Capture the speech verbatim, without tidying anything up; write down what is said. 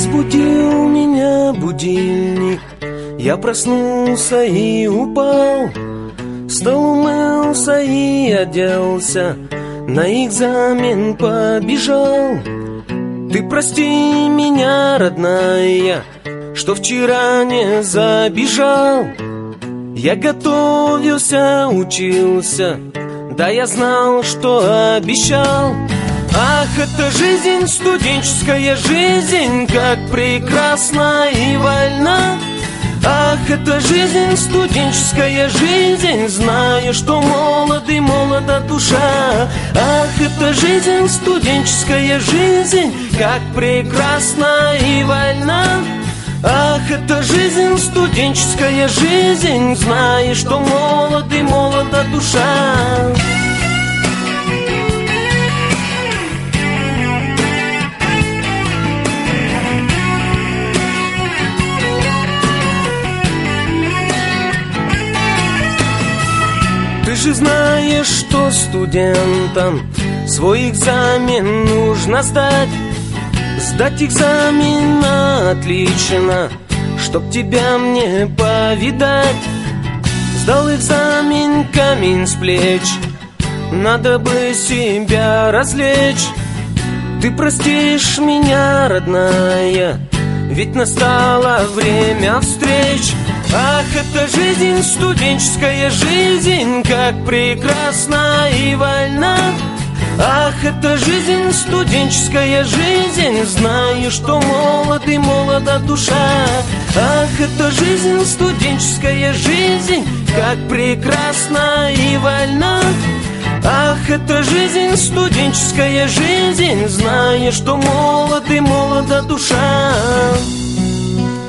Разбудил меня будильник, я проснулся и упал. Встал, умылся и оделся, на экзамен побежал. Ты прости меня, родная, что вчера не забежал. Я готовился, учился, да я знал, что обещал. Ах, это жизнь, студенческая жизнь, как прекрасна и вольна. Ах, это жизнь, студенческая жизнь, знаю, что молод и молода душа. Ах, это жизнь, студенческая жизнь, как прекрасна и вольна. Ах, это жизнь, студенческая жизнь, знаю, что молод и молода душа. Ты же знаешь, что студентам свой экзамен нужно сдать. Сдать экзамен отлично, чтоб тебя мне повидать. Сдал экзамен, камень с плеч, надо бы себя развлечь. Ты простишь меня, родная, ведь настало время встреч. Ах, это жизнь, студенческая жизнь, как прекрасна и вольна. Ах, это жизнь, студенческая жизнь, знаю, что молод и молода душа. Ах, это жизнь, студенческая жизнь, как прекрасна и вольна. Ах, это жизнь, студенческая жизнь, знаю, что молод и молода душа.